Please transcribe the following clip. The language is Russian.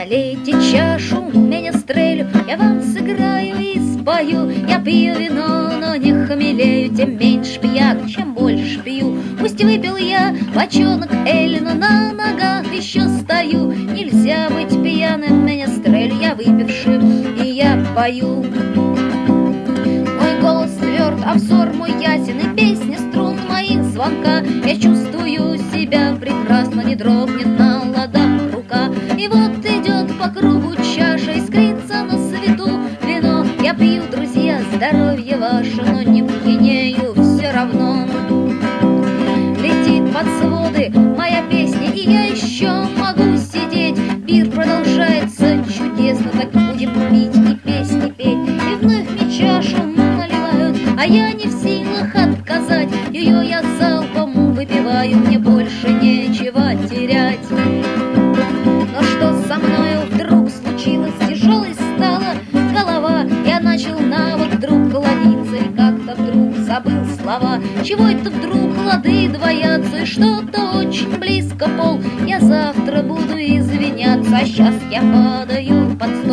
Налейте чашу, менестрелю, я вам сыграю и спою. Я пью вино, но не хмелею, тем меньше пьян, чем больше пью. Пусть выпил я бочонок Эля, но на ногах еще стою. Нельзя быть пьяным, менестрель, я выпивший, и я пою. Мой голос тверд, а взор мой ясен, и песня струн моих звонка. Я чувствую себя прекрасно, не дрогнет на ладах рука. И вот идет по кругу чаша, искрится на свету вино. Я пью, друзья, здоровье ваше, но не пьянею все равно. Летит под своды моя песня, и я еще могу сидеть. Пир продолжается чудесно, так будем пить и песни петь. И вновь мне чашу наливают, а я не в силах отказать. Ее я залпом выпиваю, мне больше нечего терять. Но что со мною вдруг случилось? Тяжелой стала голова. Я начал навык вдруг клониться, и как-то вдруг забыл слова. Чего это вдруг лады двоятся, и что-то очень близко пол. Я завтра буду извиняться, а сейчас я падаю под стол.